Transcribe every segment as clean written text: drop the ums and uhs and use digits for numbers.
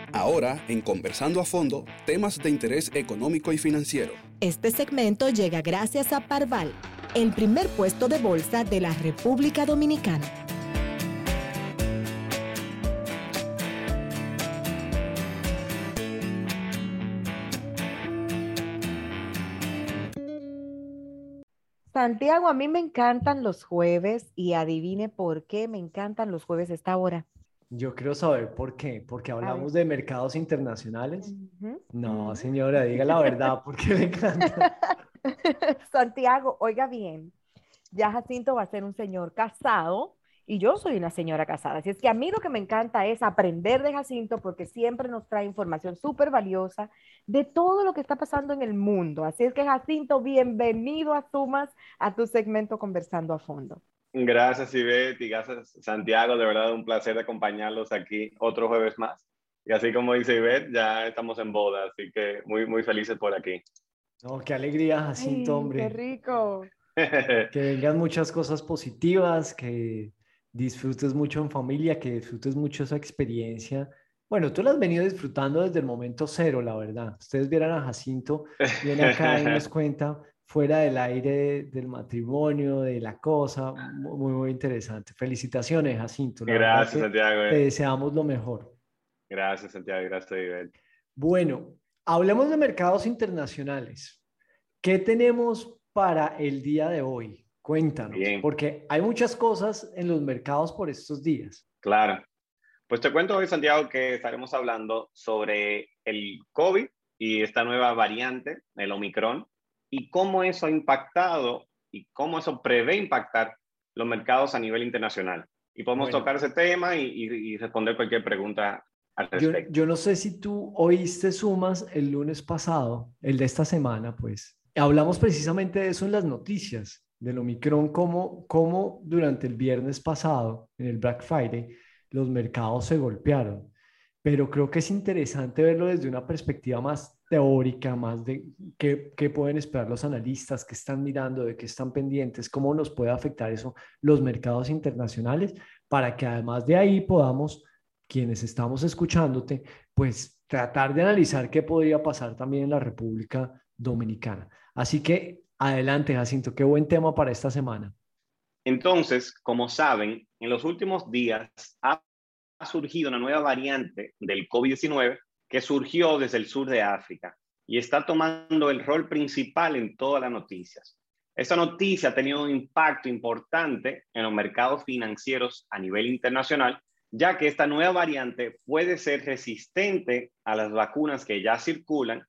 Ahora, en Conversando a Fondo, temas de interés económico y financiero. Este segmento llega gracias a Parval, el primer puesto de bolsa de la República Dominicana. Santiago, a mí me encantan los jueves y adivine por qué me encantan los jueves a esta hora. Yo quiero saber por qué, porque A ver. hablamos de mercados internacionales. Ujú, No, ujú. señora, diga la verdad, porque le encanta. Santiago, oiga bien, ya Jacinto va a ser un señor casado y yo soy una señora casada. Así es que a mí lo que me encanta es aprender de Jacinto porque siempre nos trae información súper valiosa de todo lo que está pasando en el mundo. Así es que Jacinto, bienvenido a Sumas, a tu segmento Conversando a Fondo. Gracias, Ivette, y gracias, Santiago. De verdad, un placer acompañarlos aquí otro jueves más. Y así como dice Ivette, ya estamos en boda, así que muy, muy felices por aquí. No, qué alegría, Jacinto, Ay, qué hombre. rico. Que vengan muchas cosas positivas, que disfrutes mucho en familia, que disfrutes mucho esa experiencia. Bueno, tú la has venido disfrutando desde el momento cero, la verdad. Ustedes vieran a Jacinto, viene acá y nos cuenta fuera del aire del matrimonio, de la cosa, muy, muy interesante. Felicitaciones, Jacinto, la verdad Gracias, que Santiago. te deseamos lo mejor. Gracias, Santiago. Gracias, Ivette. Bueno, hablemos de mercados internacionales. ¿Qué tenemos para el día de hoy? Cuéntanos, Bien, porque hay muchas cosas en los mercados por estos días. claro. Pues te cuento hoy, Santiago, que estaremos hablando sobre el COVID y esta nueva variante, el Omicron, y cómo eso ha impactado y cómo eso prevé impactar los mercados a nivel internacional. Y podemos Bueno, tocar ese tema y responder cualquier pregunta al yo, respecto. yo no sé si tú oíste Sumas el lunes pasado, el de esta semana, pues. Hablamos precisamente de eso en las noticias, del Omicron, cómo durante el viernes pasado, en el Black Friday, los mercados se golpearon. Pero creo que es interesante verlo desde una perspectiva más teórica, más de qué pueden esperar los analistas, qué están mirando, de qué están pendientes, cómo nos puede afectar eso los mercados internacionales, para que además de ahí podamos, quienes estamos escuchándote, pues tratar de analizar qué podría pasar también en la República Dominicana. Así que adelante, Jacinto, qué buen tema para esta semana. Entonces, como saben, en los últimos días ha surgido una nueva variante del COVID-19 que surgió desde el sur de África y está tomando el rol principal en todas las noticias. Esta noticia ha tenido un impacto importante en los mercados financieros a nivel internacional, ya que esta nueva variante puede ser resistente a las vacunas que ya circulan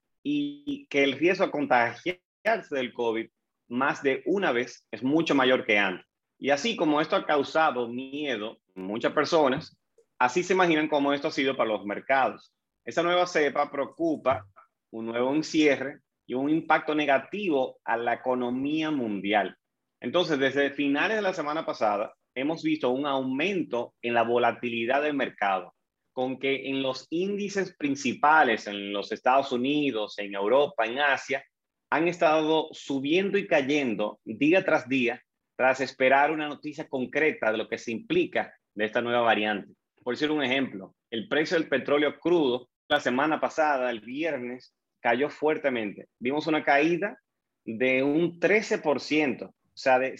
y que el riesgo a contagiarse del COVID más de una vez es mucho mayor que antes. Y así como esto ha causado miedo en muchas personas, así se imaginan cómo esto ha sido para los mercados. Esa nueva cepa preocupa un nuevo encierre y un impacto negativo a la economía mundial. Entonces, desde finales de la semana pasada, hemos visto un aumento en la volatilidad del mercado, con que en los índices principales en los Estados Unidos, en Europa, en Asia, han estado subiendo y cayendo día tras día, tras esperar una noticia concreta de lo que se implica de esta nueva variante. Por decir un ejemplo, el precio del petróleo crudo la semana pasada, el viernes, cayó fuertemente. Vimos una caída de un 13%, o sea, de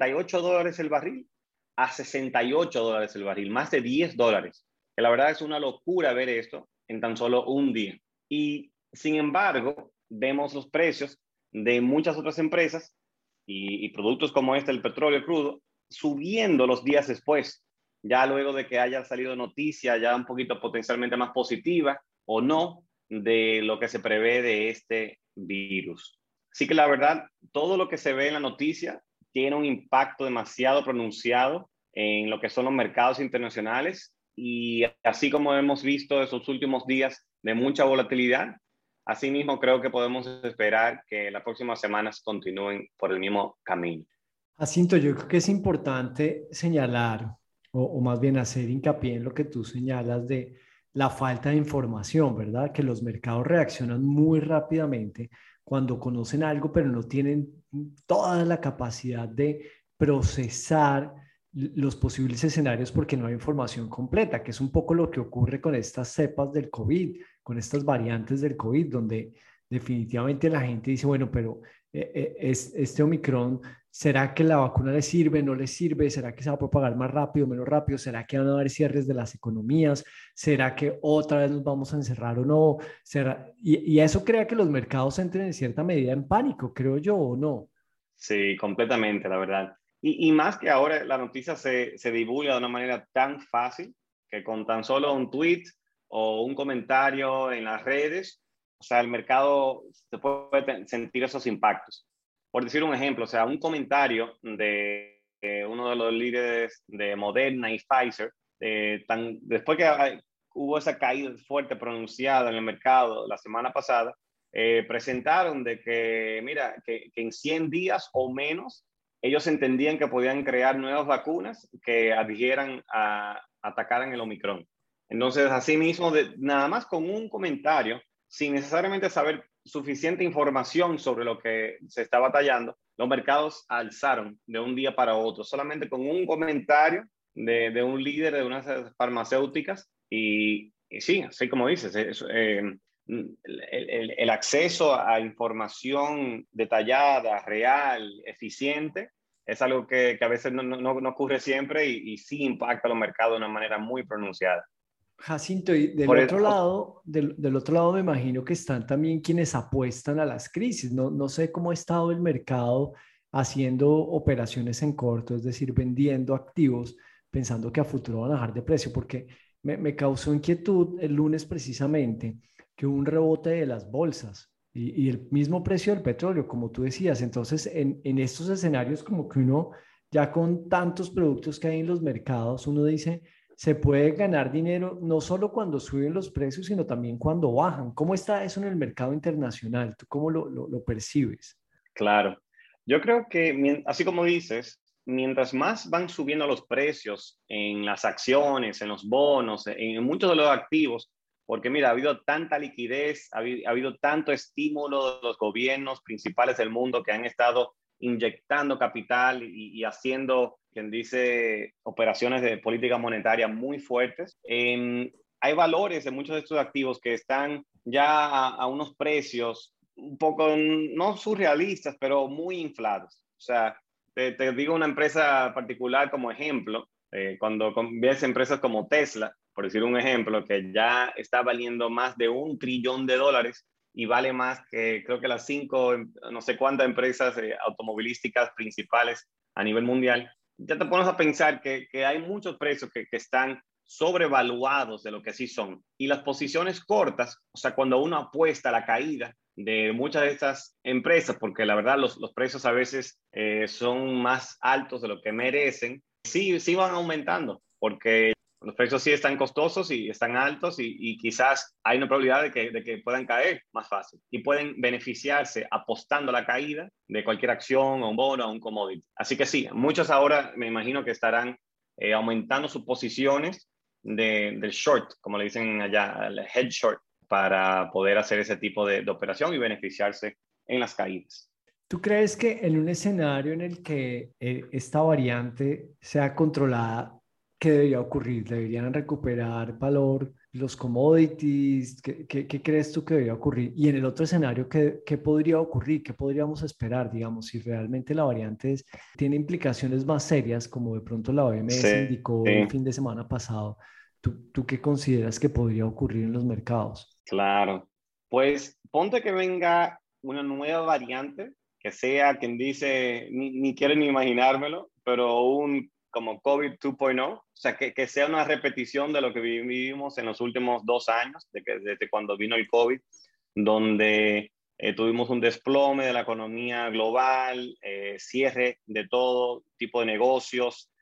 $78 el barril a $68 el barril, más de $10. Que la verdad es una locura ver esto en tan solo un día. Y sin embargo, vemos los precios de muchas otras empresas y productos como este, el petróleo crudo, subiendo los días después, ya luego de que haya salido noticia ya un poquito potencialmente más positiva o no de lo que se prevé de este virus. Así que la verdad, todo lo que se ve en la noticia tiene un impacto demasiado pronunciado en lo que son los mercados internacionales y así como hemos visto esos últimos días de mucha volatilidad, asimismo creo que podemos esperar que las próximas semanas continúen por el mismo camino. Jacinto, yo creo que es importante señalar, o más bien hacer hincapié en lo que tú señalas de la falta de información, ¿verdad? Que los mercados reaccionan muy rápidamente cuando conocen algo, pero no tienen toda la capacidad de procesar los posibles escenarios porque no hay información completa, que es un poco lo que ocurre con estas cepas del COVID, con estas variantes del COVID, donde definitivamente la gente dice, bueno, pero este Omicron, ¿será que la vacuna le sirve, no le sirve? ¿Será que se va a propagar más rápido, menos rápido? ¿Será que van a haber cierres de las economías? ¿Será que otra vez nos vamos a encerrar o no? ¿Será? Y eso crea que los mercados entren en cierta medida en pánico, creo yo, ¿o no? Sí, completamente, la verdad. Y más que ahora la noticia se divulga de una manera tan fácil que con tan solo un tweet o un comentario en las redes, o sea, el mercado se puede sentir esos impactos. Por decir un ejemplo, o sea, un comentario de uno de los líderes de Moderna y Pfizer, después que hubo esa caída fuerte pronunciada en el mercado la semana pasada, presentaron de que, mira, que en 100 días o menos ellos entendían que podían crear nuevas vacunas que adhieran atacaran el Omicron. Entonces, así mismo, nada más con un comentario, sin necesariamente saber suficiente información sobre lo que se está batallando, los mercados alzaron de un día para otro, solamente con un comentario de un líder de unas farmacéuticas. Y sí, así como dices, el acceso a información detallada, real, eficiente, es algo que a veces no ocurre siempre y sí impacta a los mercados de una manera muy pronunciada. Jacinto, y del Por otro eso, lado, del otro lado me imagino que están también quienes apuestan a las crisis. No, no sé cómo ha estado el mercado haciendo operaciones en corto, es decir, vendiendo activos, pensando que a futuro van a bajar de precio, porque me causó inquietud el lunes precisamente que hubo un rebote de las bolsas y el mismo precio del petróleo, como tú decías. Entonces, en estos escenarios, como que uno, ya con tantos productos que hay en los mercados, uno dice se puede ganar dinero no solo cuando suben los precios, sino también cuando bajan. ¿Cómo está eso en el mercado internacional? ¿Tú cómo lo percibes? claro, yo creo que, así como dices, mientras más van subiendo los precios en las acciones, en los bonos, en muchos de los activos, porque mira, ha habido tanta liquidez, ha habido tanto estímulo de los gobiernos principales del mundo que han estado inyectando capital y haciendo, quien dice, operaciones de política monetaria muy fuertes. Hay valores de muchos de estos activos que están ya a unos precios un poco, no surrealistas, pero muy inflados. O sea, te digo una empresa particular como ejemplo, cuando ves empresas como Tesla, por decir un ejemplo, que ya está valiendo más de $1 trillón y vale más que creo que las 5, no sé cuántas empresas automovilísticas principales a nivel mundial, ya te pones a pensar que hay muchos precios que están sobrevaluados de lo que sí son. Y las posiciones cortas, o sea, cuando uno apuesta a la caída de muchas de estas empresas, porque la verdad los precios a veces son más altos de lo que merecen, sí van aumentando, porque los precios sí están costosos y están altos y quizás hay una probabilidad de que puedan caer más fácil y pueden beneficiarse apostando a la caída de cualquier acción o un bono o un commodity. Así que sí, muchos ahora me imagino que estarán aumentando sus posiciones del short, como le dicen allá, el head short, para poder hacer ese tipo de operación y beneficiarse en las caídas. ¿Tú crees que en un escenario en el que esta variante sea controlada, qué debería ocurrir? ¿Deberían recuperar valor los commodities? ¿Qué crees tú que debería ocurrir? Y en el otro escenario, ¿qué podría ocurrir? ¿Qué podríamos esperar, digamos, si realmente la variante tiene implicaciones más serias, como de pronto la OMS Sí, indicó el fin de semana pasado? ¿Tú qué consideras que podría ocurrir en los mercados? claro. Pues ponte que venga una nueva variante, que sea quien dice, ni quiero ni imaginármelo, pero un como COVID 2.0, o sea, que sea una repetición de lo que vivimos en los últimos 2 años, desde cuando vino el COVID, donde tuvimos un desplome de la economía global, cierre de todo tipo de negocios,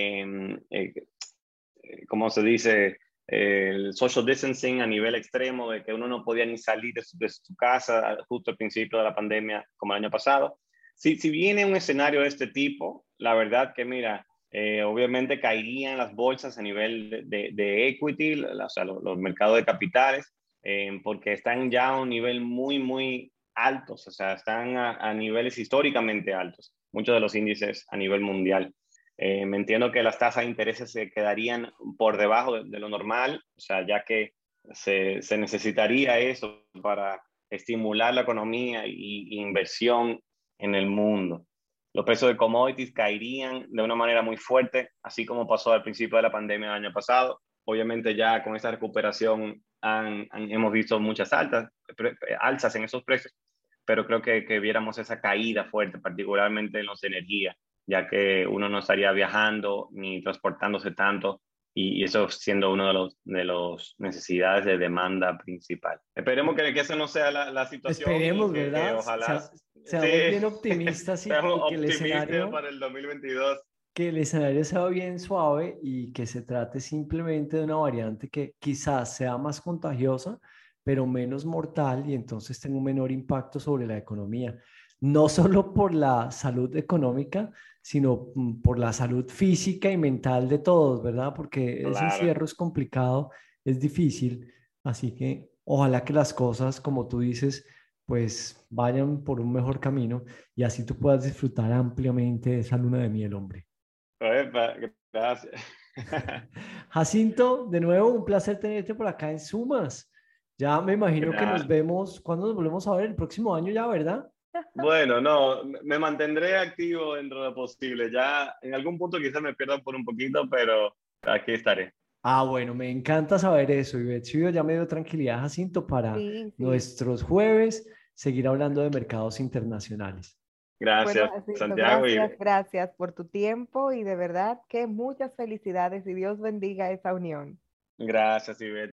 ¿cómo se dice? El social distancing a nivel extremo, de que uno no podía ni salir de su casa justo al principio de la pandemia, como el año pasado. Si viene un escenario de este tipo, la verdad que, mira, obviamente caerían las bolsas a nivel de equity, o sea, los mercados de capitales, porque están ya a un nivel muy altos, o sea, están a niveles históricamente altos, muchos de los índices a nivel mundial. Me entiendo que las tasas de interés se quedarían por debajo de lo normal, o sea, ya que se necesitaría eso para estimular la economía y inversión en el mundo. Los precios de commodities caerían de una manera muy fuerte, así como pasó al principio de la pandemia del año pasado. Obviamente ya con esta recuperación hemos visto muchas alzas en esos precios, pero creo que viéramos esa caída fuerte, particularmente en los de energía, ya que uno no estaría viajando ni transportándose tanto, y eso siendo uno de los necesidades de demanda principal. Esperemos que esa no sea la situación y Esperemos, que ¿verdad? ojalá Seamos sí, bien optimistas seamos y optimistas para el 2022. que el escenario sea bien suave y que se trate simplemente de una variante que quizás sea más contagiosa, pero menos mortal y entonces tenga un menor impacto sobre la economía. No solo por la salud económica, sino por la salud física y mental de todos, ¿verdad? Porque ese Claro. encierro es complicado, es difícil, así que ojalá que las cosas, como tú dices, pues vayan por un mejor camino y así tú puedas disfrutar ampliamente de esa luna de miel, hombre. Epa, gracias. Jacinto, de nuevo, un placer tenerte por acá en Sumas. Ya me imagino que nos vemos, ¿cuándo nos volvemos a ver? El próximo año ya, ¿verdad? Bueno, no, me mantendré activo dentro de lo posible. Ya en algún punto quizás me pierda por un poquito, pero aquí estaré. Ah, bueno, me encanta saber eso. Y Betsy ya me dio tranquilidad, Jacinto, para Sí, sí. nuestros jueves seguir hablando de mercados internacionales. Bueno, Gracias, Jacinto, Santiago, y gracias por tu tiempo y de verdad que muchas felicidades y Dios bendiga esa unión. gracias, Ivette.